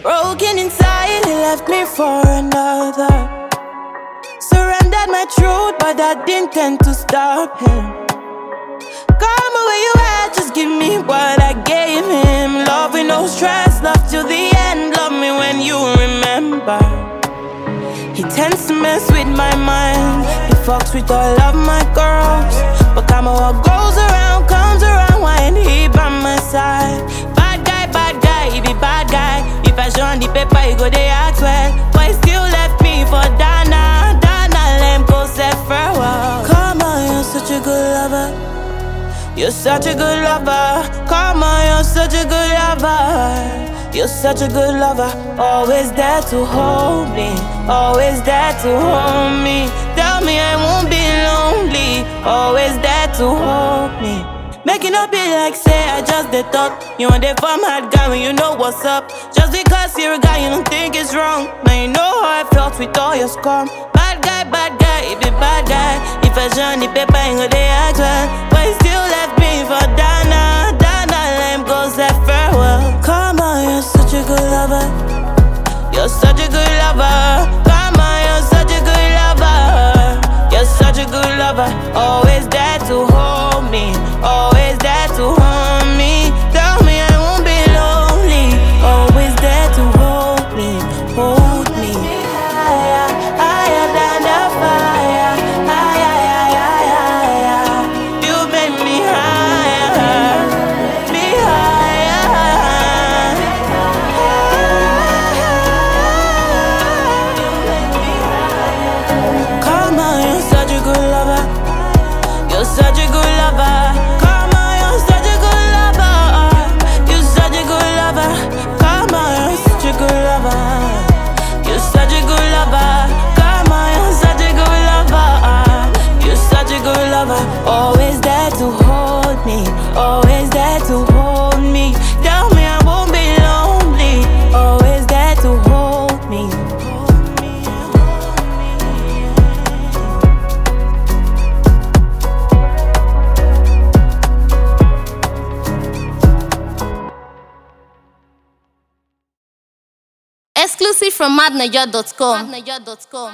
Broken inside, he left me for another. Surrendered my truth, but that didn't tend to stop him. Come where you at, just give me what I gave him. Love with no stress, love till the end. Love me when you remember. He tends to mess with my mind. He fucks with all of my girls. But come on, what goes around comes around. Why ain't he by my side? Bad guy, he be bad guy. If I show on the paper, he go they act well. But he still left me for Dana. Let him go say farewell. Come on, you're such a good lover. You're such a good lover. Come on, you're such a good lover. You're such a good lover. Always there to hold me. Always there to hold me. Tell me I won't be lonely. Always there to hold me. Making up it like say I just the thought. You want the farm hard guy when you know what's up. Just because you're a guy you don't think it's wrong. Now you know how I felt with all your scum. Bad guy, he be bad guy. If I show on the paper, ain't go they act well. But he still left me for Dana. Let him go say farewell. Come on, you're such a good lover. You're such a good lover. Come on, you're such a good lover. You're such a good lover. Always there to hold me. Always there to hold me. Tell me I won't be lonely. Always there to hold me. Hold me. Higher, higher than the fire. Higher, higher, higher. You make me higher. Me higher. Come on, you're such a good lover. You're such a good lover. Come on, you're such a good lover. You're such a good lover. Come on, you're such a good lover. You're such a good lover. Come on, you're such a good lover. You're such a good lover. Always there to hold me. Always there to hold me. Tell me I won't be lonely. Always there to hold me. Exclusive from madnaja.com.